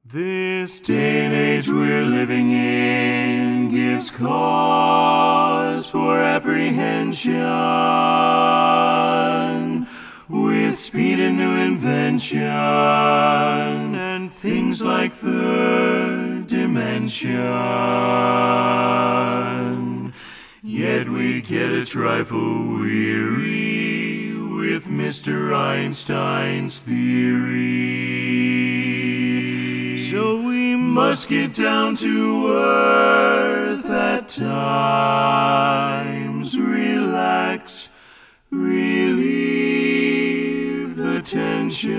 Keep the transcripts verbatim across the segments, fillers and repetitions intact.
This day and age we're living in gives cause for apprehension, with speed and new invention, and things like third dimension. Yet we get a trifle weary with Mister Einstein's theory. So we must get down to earth at times, relax, relieve the tension.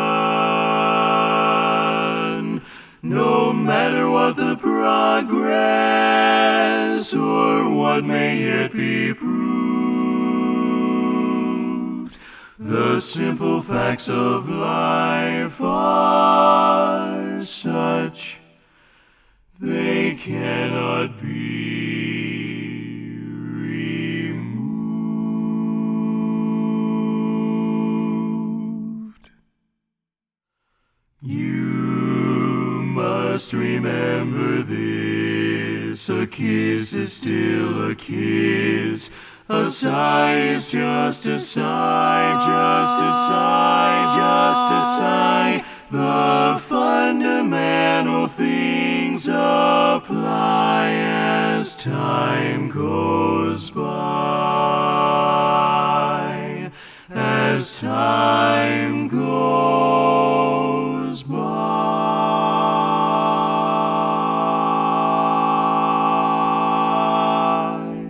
No matter what the progress or what may yet be proved, the simple facts of life are such they cannot be removed. You must remember this: a kiss is still a kiss. A sigh is just a sigh, just a sigh, just a sigh. The fundamental things apply as time goes by, as time goes by.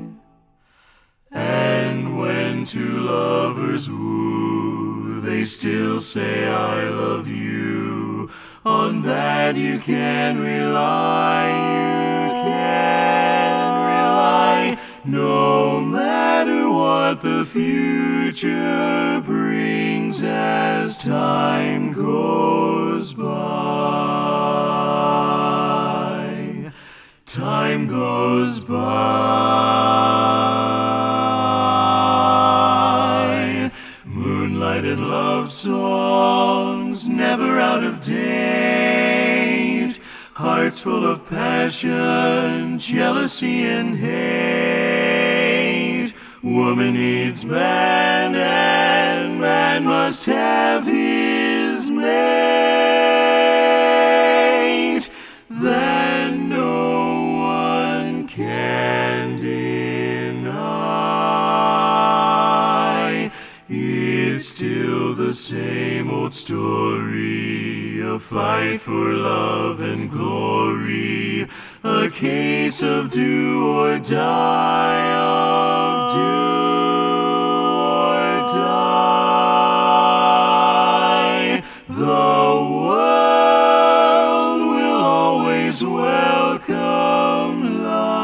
And when two lovers woo, they still say I love you. On that you can rely, you can rely. No matter what the future brings as time goes by, time goes by. Moonlight and love songs never out of date. Hearts full of passion, jealousy and hate. Woman needs man and man must have his mate. That no one can deny. It's still the same old story, a fight for love and glory, a case of do or die, of do or die. The world will always welcome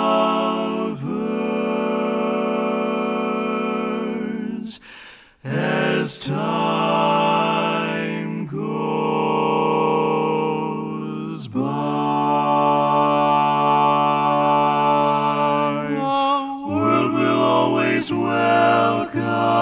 lovers as time goes by. The world will always welcome